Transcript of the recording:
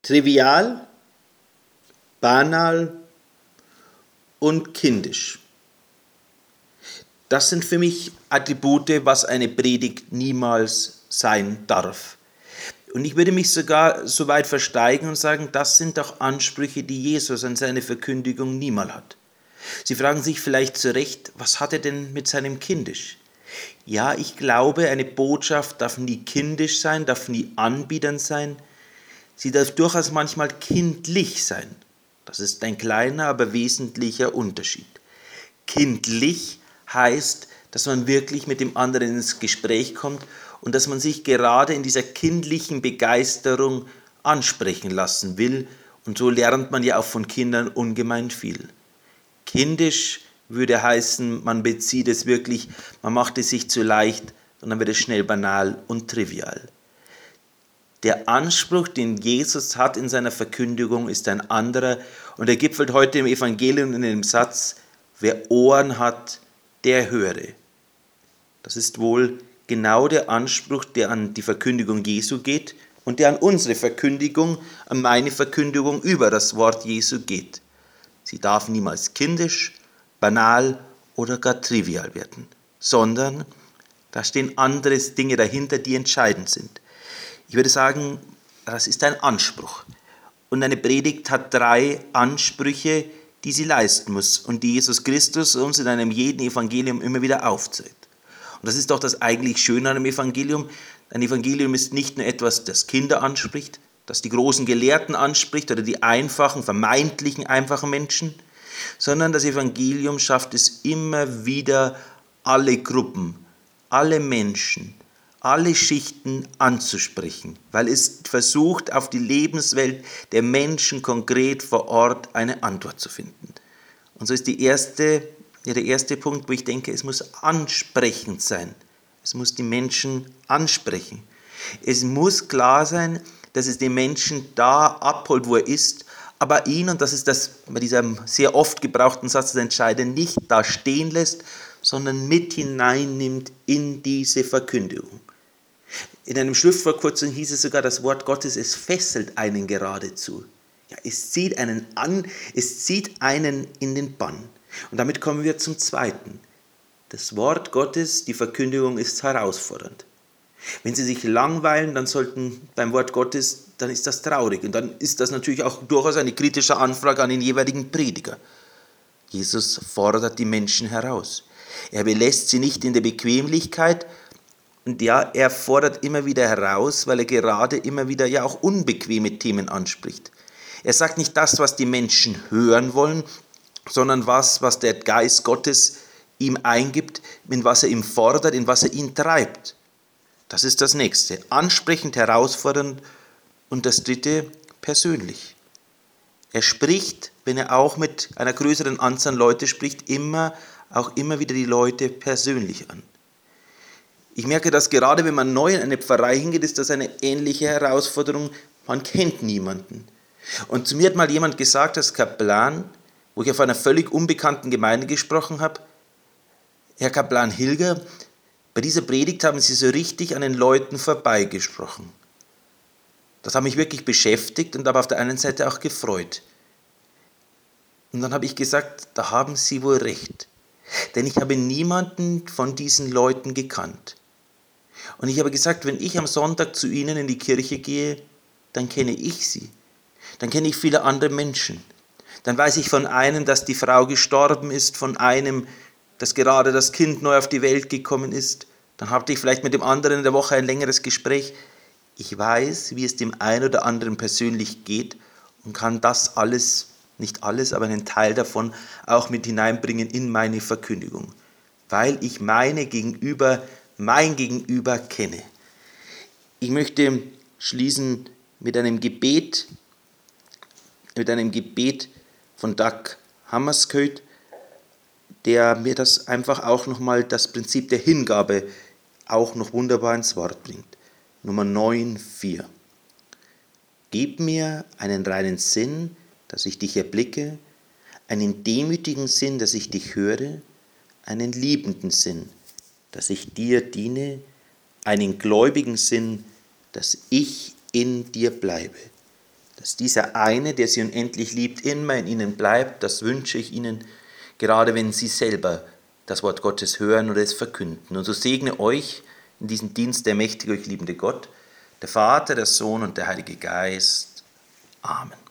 Trivial, banal und kindisch. Das sind für mich Attribute, was eine Predigt niemals sein darf. Und ich würde mich sogar so weit versteigen und sagen, das sind doch Ansprüche, die Jesus an seine Verkündigung niemals hat. Sie fragen sich vielleicht zu Recht, was hat er denn mit seinem Kindisch? Ja, ich glaube, eine Botschaft darf nie kindisch sein, darf nie anbiedernd sein. Sie darf durchaus manchmal kindlich sein. Das ist ein kleiner, aber wesentlicher Unterschied. Kindlich heißt, dass man wirklich mit dem anderen ins Gespräch kommt und dass man sich gerade in dieser kindlichen Begeisterung ansprechen lassen will. Und so lernt man ja auch von Kindern ungemein viel. Kindisch würde heißen, man bezieht es wirklich, man macht es sich zu leicht und dann wird es schnell banal und trivial. Der Anspruch, den Jesus hat in seiner Verkündigung, ist ein anderer und er gipfelt heute im Evangelium in dem Satz, wer Ohren hat, der höre. Das ist wohl genau der Anspruch, der an die Verkündigung Jesu geht und der an unsere Verkündigung, an meine Verkündigung über das Wort Jesu geht. Sie darf niemals kindisch, banal oder gar trivial werden, sondern da stehen andere Dinge dahinter, die entscheidend sind. Ich würde sagen, das ist ein Anspruch. Und eine Predigt hat 3 Ansprüche, die sie leisten muss und die Jesus Christus uns in einem jeden Evangelium immer wieder aufzeigt. Und das ist doch das eigentlich Schöne an einem Evangelium. Ein Evangelium ist nicht nur etwas, das Kinder anspricht, das die großen Gelehrten anspricht oder die einfachen, vermeintlichen einfachen Menschen, sondern das Evangelium schafft es immer wieder, alle Gruppen, alle Menschen, alle Schichten anzusprechen, weil es versucht, auf die Lebenswelt der Menschen konkret vor Ort eine Antwort zu finden. Und so ist der erste Punkt, wo ich denke, es muss ansprechend sein. Es muss die Menschen ansprechen. Es muss klar sein, dass es den Menschen da abholt, wo er ist, aber ihn, und das ist das bei diesem sehr oft gebrauchten Satz das Entscheidende, nicht da stehen lässt, sondern mit hineinnimmt in diese Verkündigung. In einem Schrift vor kurzem hieß es sogar, das Wort Gottes, es fesselt einen geradezu. Ja, es zieht einen an, es zieht einen in den Bann. Und damit kommen wir zum Zweiten. Das Wort Gottes, die Verkündigung ist herausfordernd. Wenn Sie sich langweilen, dann beim Wort Gottes, dann ist das traurig. Und dann ist das natürlich auch durchaus eine kritische Anfrage an den jeweiligen Prediger. Jesus fordert die Menschen heraus. Er belässt sie nicht in der Bequemlichkeit. Und ja, er fordert immer wieder heraus, weil er gerade immer wieder ja auch unbequeme Themen anspricht. Er sagt nicht das, was die Menschen hören wollen, sondern was der Geist Gottes ihm eingibt, in was er ihm fordert, in was er ihn treibt. Das ist das Nächste. Ansprechend, herausfordernd und das Dritte, persönlich. Er spricht, wenn er auch mit einer größeren Anzahl Leute spricht, immer wieder die Leute persönlich an. Ich merke, dass gerade wenn man neu in eine Pfarrei hingeht, ist das eine ähnliche Herausforderung. Man kennt niemanden. Und zu mir hat mal jemand gesagt, als Kaplan, wo ich auf einer völlig unbekannten Gemeinde gesprochen habe, Herr Kaplan Hilger, bei dieser Predigt haben Sie so richtig an den Leuten vorbeigesprochen. Das hat mich wirklich beschäftigt und aber auf der einen Seite auch gefreut. Und dann habe ich gesagt, da haben Sie wohl recht. Denn ich habe niemanden von diesen Leuten gekannt. Und ich habe gesagt, wenn ich am Sonntag zu Ihnen in die Kirche gehe, dann kenne ich Sie. Dann kenne ich viele andere Menschen. Dann weiß ich von einem, dass die Frau gestorben ist, von einem, dass gerade das Kind neu auf die Welt gekommen ist. Dann hatte ich vielleicht mit dem anderen in der Woche ein längeres Gespräch. Ich weiß, wie es dem einen oder anderen persönlich geht und kann das alles, nicht alles, aber einen Teil davon auch mit hineinbringen in meine Verkündigung, weil ich mein Gegenüber kenne. Ich möchte schließen mit einem Gebet von Dag Hammarskjöld, der mir das einfach auch nochmal, das Prinzip der Hingabe auch noch wunderbar ins Wort bringt. Nummer 9,4. Gib mir einen reinen Sinn, dass ich dich erblicke, einen demütigen Sinn, dass ich dich höre, einen liebenden Sinn, dass ich dir diene, einen gläubigen Sinn, dass ich in dir bleibe, Dass dieser eine, der sie unendlich liebt, immer in ihnen bleibt, das wünsche ich ihnen, gerade wenn sie selber das Wort Gottes hören oder es verkünden. Und so segne euch in diesem Dienst der mächtige, euch liebende Gott, der Vater, der Sohn und der Heilige Geist. Amen.